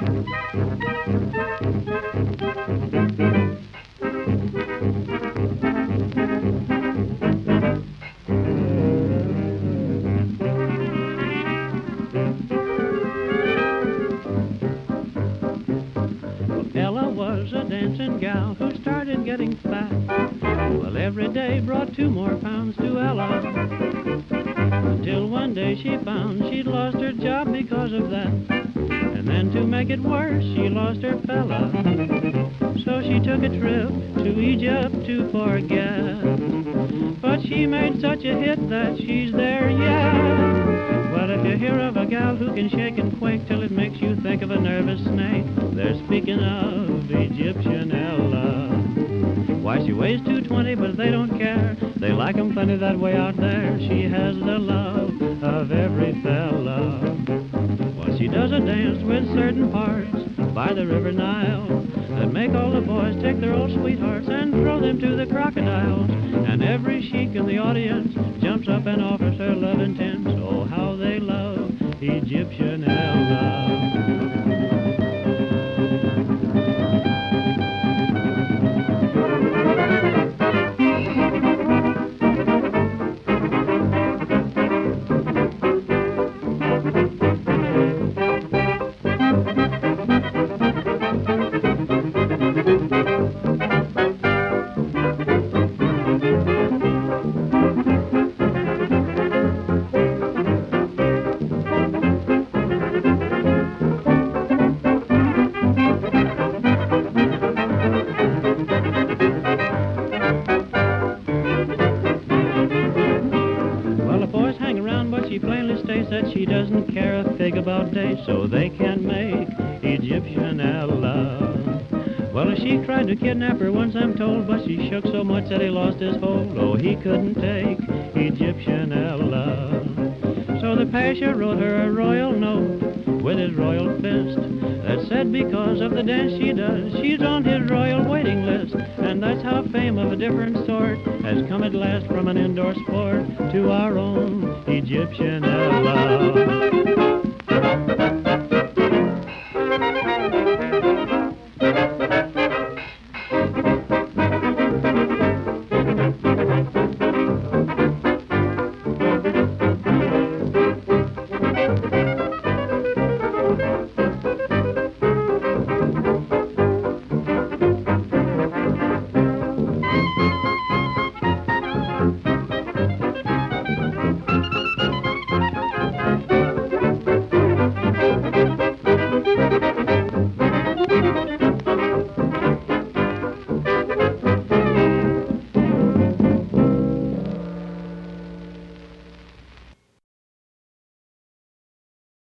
Ella was a dancing gal who started getting fat. Well, every day brought 2 more pounds to Ella, until one day she found she'd lost her job because of that. And then to make it worse, she lost her fella. So she took a trip to Egypt to forget. But she made such a hit that she's there yet. Well, if you hear of a gal who can shake and quake till it makes you think of a nervous snake, they're speaking of Egyptian Ella. Why, she weighs 220, but they don't care. They like 'em plenty that way out there. She has the love of every fella. Well, she does a dance with certain parts by the River Nile that make all the boys take their old sweethearts and throw them to the crocodiles. And every sheik in the audience jumps up and offers her love intense. Oh, how they love Egyptian Ella. She plainly states that she doesn't care a fig about dates, so they can't make Egyptian Ella. Well, she tried to kidnap her once, I'm told, but she shook so much that he lost his hold. Oh, he couldn't take Egyptian Ella. So the Pasha wrote her a royal note with his royal fist that said because of the dance she does, she's on his royal waiting list. And that's how fame of a different sort has come at last from an indoor sport to our own Egyptian Ella.